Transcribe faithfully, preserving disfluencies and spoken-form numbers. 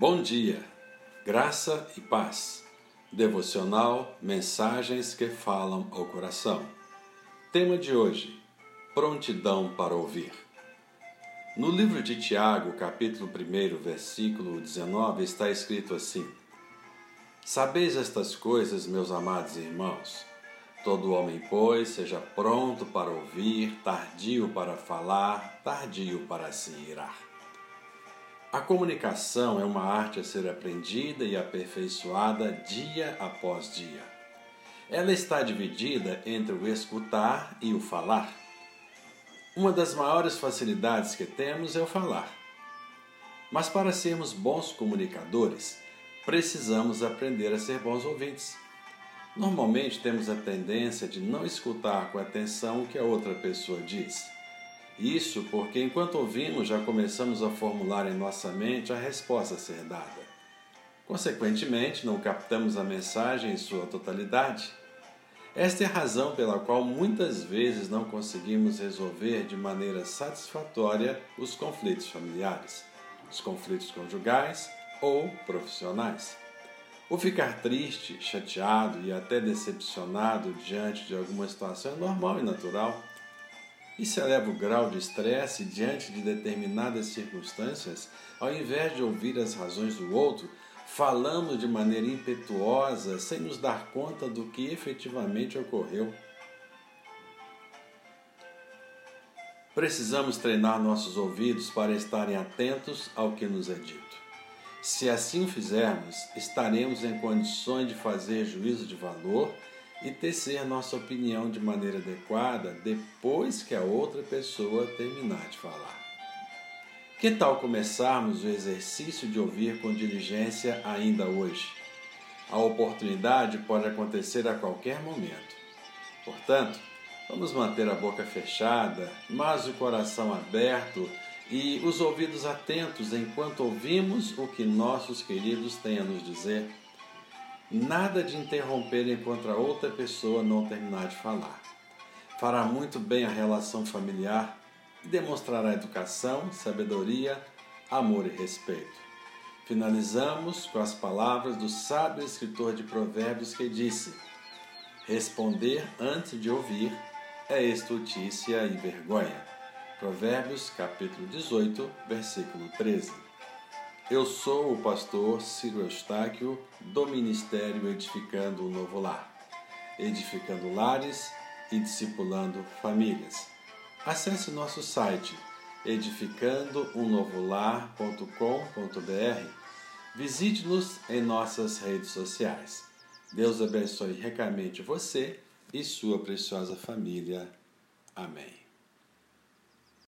Bom dia, graça e paz. Devocional, mensagens que falam ao coração. Tema de hoje, prontidão para ouvir. No livro de Tiago, capítulo um, versículo dezenove, está escrito assim: Sabeis estas coisas, meus amados irmãos? Todo homem, pois, seja pronto para ouvir, tardio para falar, tardio para se irar. A comunicação é uma arte a ser aprendida e aperfeiçoada dia após dia. Ela está dividida entre o escutar e o falar. Uma das maiores facilidades que temos é o falar. Mas para sermos bons comunicadores, precisamos aprender a ser bons ouvintes. Normalmente temos a tendência de não escutar com atenção o que a outra pessoa diz. Isso porque, enquanto ouvimos, já começamos a formular em nossa mente a resposta a ser dada. Consequentemente, não captamos a mensagem em sua totalidade. Esta é a razão pela qual muitas vezes não conseguimos resolver de maneira satisfatória os conflitos familiares, os conflitos conjugais ou profissionais. O ficar triste, chateado e até decepcionado diante de alguma situação é normal e natural. Isso eleva o grau de estresse diante de determinadas circunstâncias. Ao invés de ouvir as razões do outro, falamos de maneira impetuosa, sem nos dar conta do que efetivamente ocorreu. Precisamos treinar nossos ouvidos para estarem atentos ao que nos é dito. Se assim fizermos, estaremos em condições de fazer juízo de valor e tecer nossa opinião de maneira adequada depois que a outra pessoa terminar de falar. Que tal começarmos o exercício de ouvir com diligência ainda hoje? A oportunidade pode acontecer a qualquer momento. Portanto, vamos manter a boca fechada, mas o coração aberto e os ouvidos atentos enquanto ouvimos o que nossos queridos têm a nos dizer. Nada de interromper enquanto a outra pessoa não terminar de falar. Fará muito bem a relação familiar e demonstrará educação, sabedoria, amor e respeito. Finalizamos com as palavras do sábio escritor de Provérbios que disse: Responder antes de ouvir é estultícia e vergonha. Provérbios, capítulo dezoito, versículo treze. Eu sou o pastor Ciro Eustáquio, do Ministério Edificando um Novo Lar, edificando lares e discipulando famílias. Acesse nosso site edificando um novo lar ponto com ponto br. Visite-nos em nossas redes sociais. Deus abençoe ricamente você e sua preciosa família. Amém.